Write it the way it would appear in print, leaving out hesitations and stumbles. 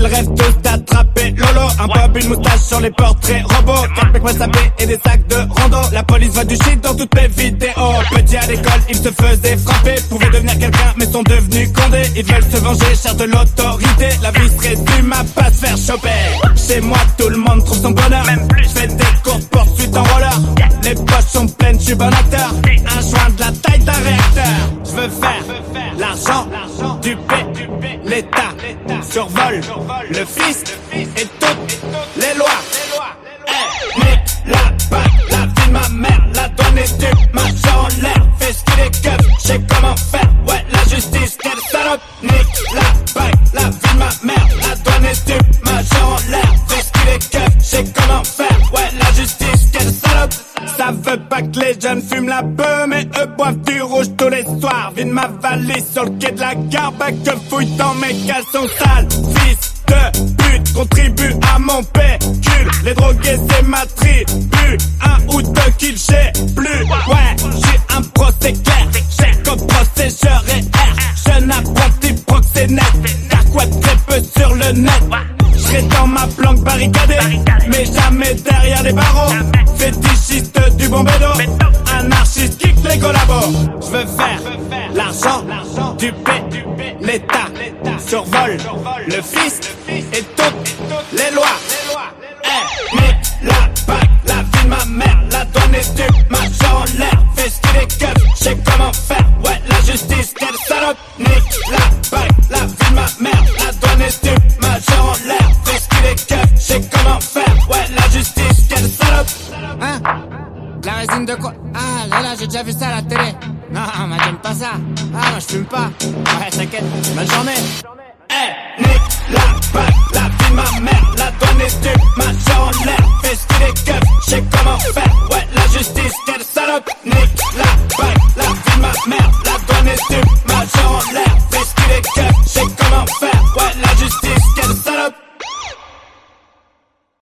rêvent tous d'attraper Lolo. Un bob, une moustache sur les portraits robots. 4 mecs mal sapés et des sacs de rando. La police voit du shit dans toutes mes vidéos. Petit à l'école, ils se faisaient frapper. Pouvaient devenir quelqu'un mais sont devenus condés. Ils veulent se venger, cher de l'autorité. La vie se résume à pas se faire choper. Chez moi tout le monde trouve son bonheur. Même plus, je fais des courses poursuites en roller. Les poches sont pleines, je suis bon acteur. Un joint de la taille d'un réacteur. Je veux faire l'argent, du P, l'État survole le fisc et toutes les lois. Nique la bague, la vie de ma mère, la douane est due, marche en l'air, fais ce qu'il est keufs, j'sais comment faire, ouais la justice, quelle salope. Nique la bague, la vie de ma mère, la douane est due, marche en l'air, fais ce qu'il est keufs, j'sais comment faire, ouais la justice, quelle salope. Ça veut pas que les jeunes fument la beuh, mais eux boivent du rouge tous les soirs. Vide ma valise sur le quai de la gare, bah que fouille dans mes caleçons sales. Fils de pute, contribue à mon pécule. Les drogués c'est ma tribu, un ou deux kills j'ai plus. Ouais, j'ai un procès clair, j'ai comme procès je réère. Jeune apprenti proxénète, t'as quoi de très peu sur le net. J'serai dans ma planque barricadée, mais jamais derrière les barreaux. Fétichiste du bon bédo, anarchiste kick les collabos. J'veux faire l'argent, du P, l'État survole le fisc et toutes les lois. Nique la bague, la vie de ma mère, la douane est due, marche en l'air, fais ce qu'il est keufs, j'sais comment faire, ouais la justice, quelle salope. Nique la bague, la vie de ma mère, la douane est due, marche en l'air, fais ce qu'il est keufs, j'sais comment faire, ouais la justice, quelle salope. Hein? La résine de quoi? Ah là là, j'ai déjà vu ça à la télé. Non, moi j'aime pas ça. Ah, moi je fume pas. Ouais, t'inquiète, bonne journée. Nique la bague, la vie de ma mère, la douane est due, marche en l'air, fais ce qu'il est keufs, j'sais comment faire, ouais la justice, quelle salope. Nique la bague,